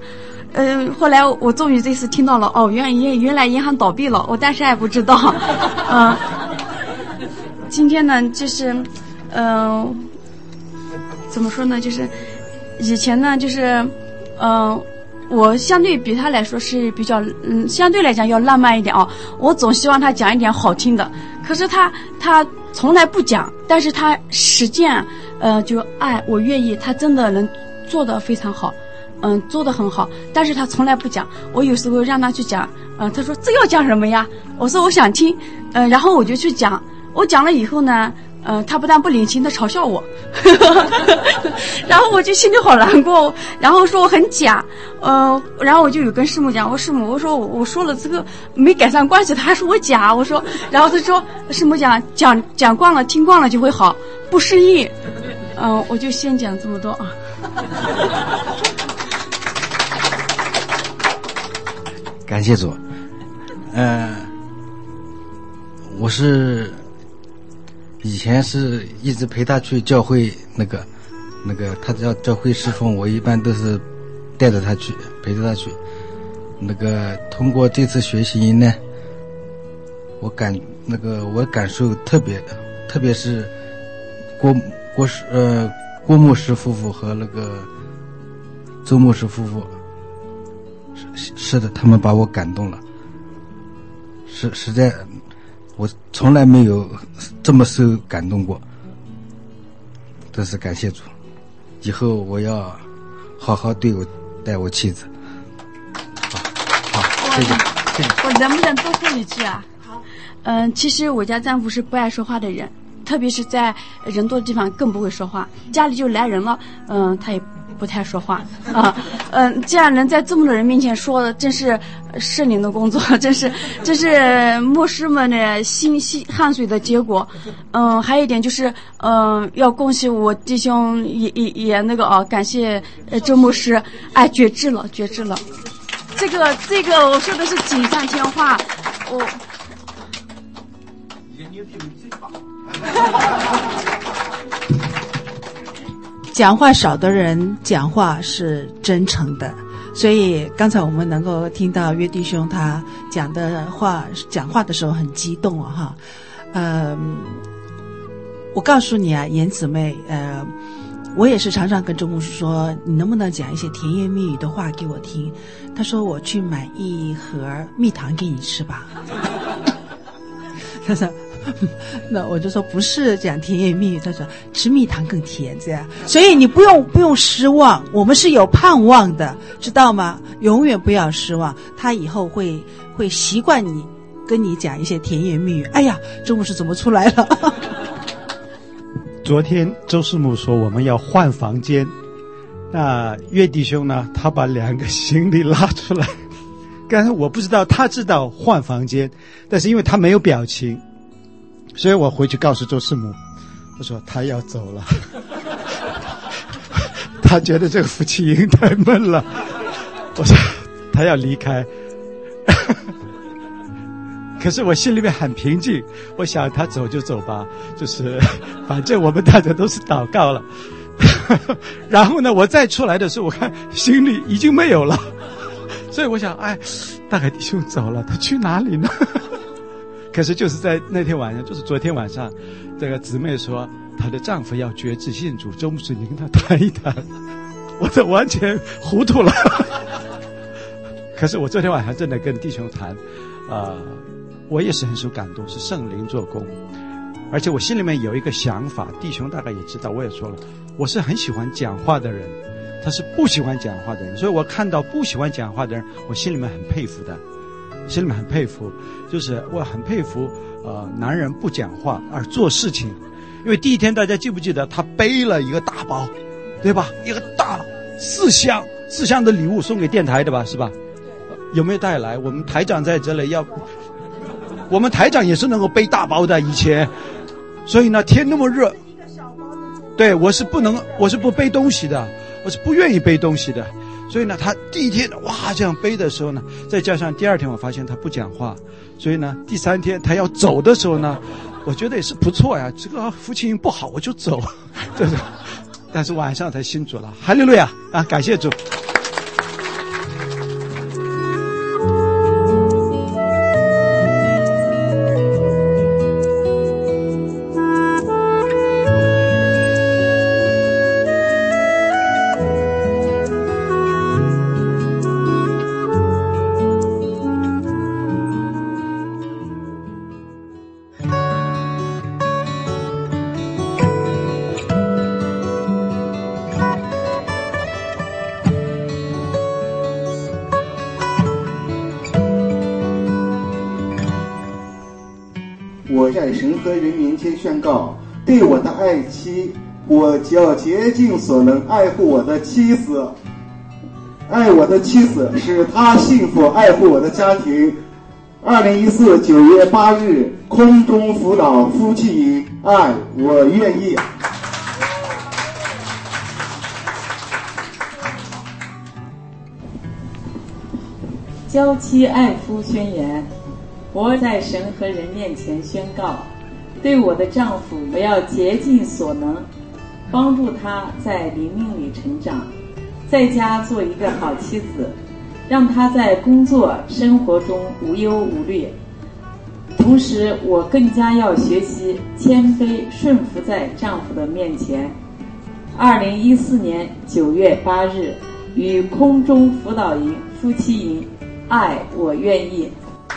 呃，后来我终于这次听到了，哦，原原原来银行倒闭了，我当时还不知道。嗯、呃，今天呢，就是，嗯、呃，怎么说呢？就是以前呢，就是，嗯、呃。我相对比他来说是比较，嗯，相对来讲要浪漫一点哦。我总希望他讲一点好听的，可是他他从来不讲，但是他实践，呃，就爱我愿意，他真的能做得非常好，嗯，做得很好。但是他从来不讲，我有时候让他去讲，嗯、呃，他说这要讲什么呀？我说我想听，嗯、呃，然后我就去讲，我讲了以后呢。呃，他不但不领情，他嘲笑我，然后我就心里好难过，然后说我很假，呃，然后我就有跟师母讲，我师母，我说我我说了这个没改善关系，他还说我假，我说，然后他说师母讲讲讲惯了，听惯了就会好，不适应，嗯、呃，我就先讲这么多啊。 感谢主，呃，我是。以前是一直陪他去教会，那个，那个他要教会侍奉，我一般都是带着他去，陪着他去。那个通过这次学习营呢，我感那个我感受特别，特别是郭郭师呃郭牧师夫妇和那个周牧师夫妇，是是的，他们把我感动了，实实在。我从来没有这么受感动过，真是感谢主。以后我要好好对我待我妻子。好，好，谢谢，谢谢。 我能不能多说一句啊？好，嗯，其实我家丈夫是不爱说话的人，特别是在人多的地方更不会说话。家里就来人了，嗯，他也不太说话啊，嗯，这样能在这么多人面前说，真是圣灵的工作，真是这是牧师们的心心汗水的结果。嗯，还有一点就是，嗯，要恭喜我弟兄也也也那个啊，感谢呃周牧师，哎，绝志了，绝志了。这个这个我说的是锦上添花，我。 讲话少的人讲话是真诚的，所以刚才我们能够听到约弟兄他讲的话，讲话的时候很激动啊哈。嗯，我告诉你啊，严姊妹，呃，我也是常常跟周牧师说，你能不能讲一些甜言蜜语的话给我听？他说我去买一盒蜜糖给你吃吧。他说。那我就说不是讲甜言蜜语，他说吃蜜糖更甜，这样，所以你不用不用失望，我们是有盼望的，知道吗？永远不要失望，他以后会会习惯你跟你讲一些甜言蜜语。哎呀，周牧师怎么出来了？ 昨天周师母说我们要换房间，那岳弟兄呢，他把两个行李拉出来，刚才我不知道他知道换房间，但是因为他没有表情。所以我回去告诉周师母，我说他要走了，他觉得这个夫妻营太闷了，我说他要离开。可是我心里面很平静，我想他走就走吧，就是反正我们大家都是祷告了。然后呢，我再出来的时候，我看行李已经没有了，所以我想，哎，大海弟兄走了，他去哪里呢？可是就是在那天晚上，就是昨天晚上，这个姊妹说她的丈夫要决志信主，周牧师你跟他谈一谈，我这完全糊涂了。可是我昨天晚上真的跟弟兄谈，啊、呃，我也是很受感动，是圣灵做工，而且我心里面有一个想法，弟兄大概也知道，我也说了，我是很喜欢讲话的人，他是不喜欢讲话的人，所以我看到不喜欢讲话的人，我心里面很佩服的。心里面很佩服，就是我很佩服呃男人不讲话而做事情，因为第一天大家记不记得他背了一个大包，对吧？一个大四箱四箱的礼物送给电台的吧，是吧？有没有带来？我们台长在这里要，我们台长也是能够背大包的以前，所以呢天那么热，对我是不能，我是不背东西的，我是不愿意背东西的。所以呢，他第一天哇这样背的时候呢，再加上第二天我发现他不讲话，所以呢，第三天他要走的时候呢，我觉得也是不错呀。这个夫妻不好我就走，对不对？但是晚上才信主了，哈利路亚啊！感谢主。 我在神和人面前宣告，对我的爱妻，我要竭尽所能爱护我的妻子，爱我的妻子，使她幸福，爱护我的家庭。二零一四九月八日，空中辅导夫妻营，爱我愿意。 娇妻爱夫宣言：我在神和人面前宣告，对我的丈夫，我要竭尽所能，帮助他在灵命里成长，在家做一个好妻子，让他在工作生活中无忧无虑。同时我更加要学习谦卑顺服在丈夫的面前。二零一四年九月八日，与空中辅导营夫妻营，爱我愿意。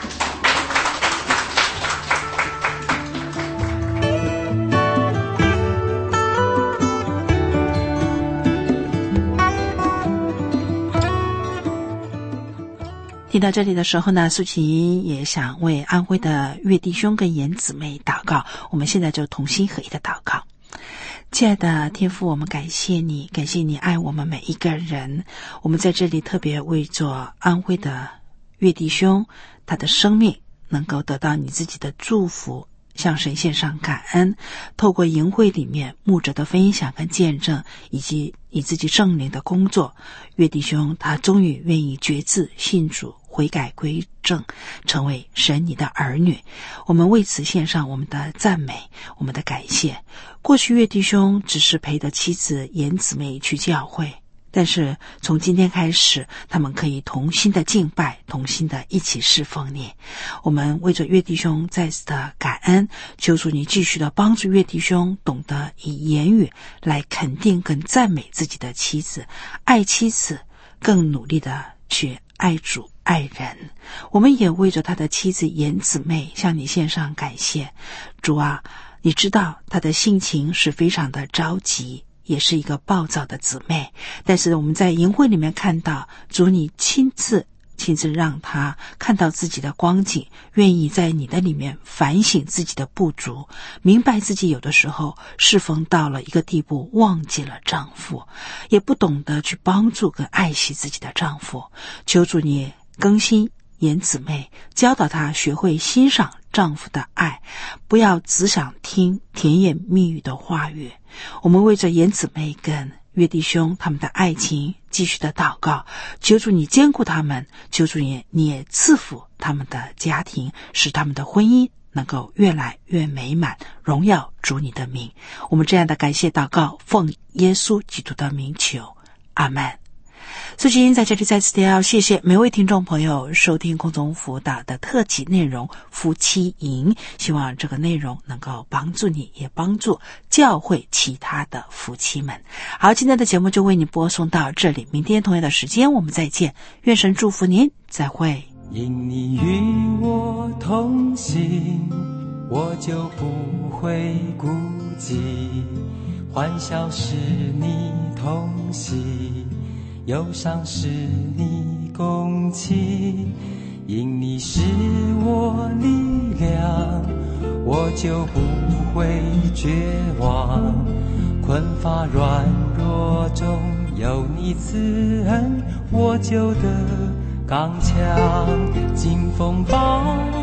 听到这里的时候呢，素琴也想为安徽的岳弟兄跟严姊妹祷告。我们现在就同心合一的祷告。亲爱的天父，我们感谢你，感谢你爱我们每一个人。我们在这里特别为做安徽的岳弟兄，他的生命能够得到你自己的祝福，向神献上感恩。透过营会里面牧者的分享跟见证，以及你自己圣灵的工作，岳弟兄他终于愿意决志信主，悔改归正，成为神你的儿女。我们为此献上我们的赞美，我们的感谢。过去岳弟兄只是陪着妻子严姊妹去教会，但是从今天开始，他们可以同心的敬拜，同心的一起侍奉你。我们为着岳弟兄再次的感恩，求主你继续的帮助岳弟兄懂得以言语来肯定跟赞美自己的妻子，爱妻子，更努力的去爱主爱人。我们也为着他的妻子严姊妹向你献上感谢。主啊，你知道他的性情是非常的着急，也是一个暴躁的姊妹，但是我们在营会里面看到主你亲自亲自让她看到自己的光景，愿意在你的里面反省自己的不足，明白自己有的时候侍奉到了一个地步，忘记了丈夫，也不懂得去帮助跟爱惜自己的丈夫。求主你更新严姊妹，教导她学会欣赏丈夫的爱，不要只想听甜言蜜语的话语。我们为着严姊妹跟岳弟兄他们的爱情继续的祷告，求主你坚固他们，求主你你也赐福他们的家庭，使他们的婚姻能够越来越美满，荣耀主你的名。我们这样的感谢祷告，奉耶稣基督的名求，阿们。素琴在这里再次的要谢谢每位听众朋友收听空中辅导的特辑内容夫妻营，希望这个内容能够帮助你，也帮助教会其他的夫妻们。好，今天的节目就为你播送到这里，明天同样的时间我们再见，愿神祝福您，再会。 因你与我同行，我就不会孤寂，欢笑是你同喜，忧伤是你共情，因你是我力量，我就不会绝望，困乏软弱中有你慈恩，我就得刚强，经风暴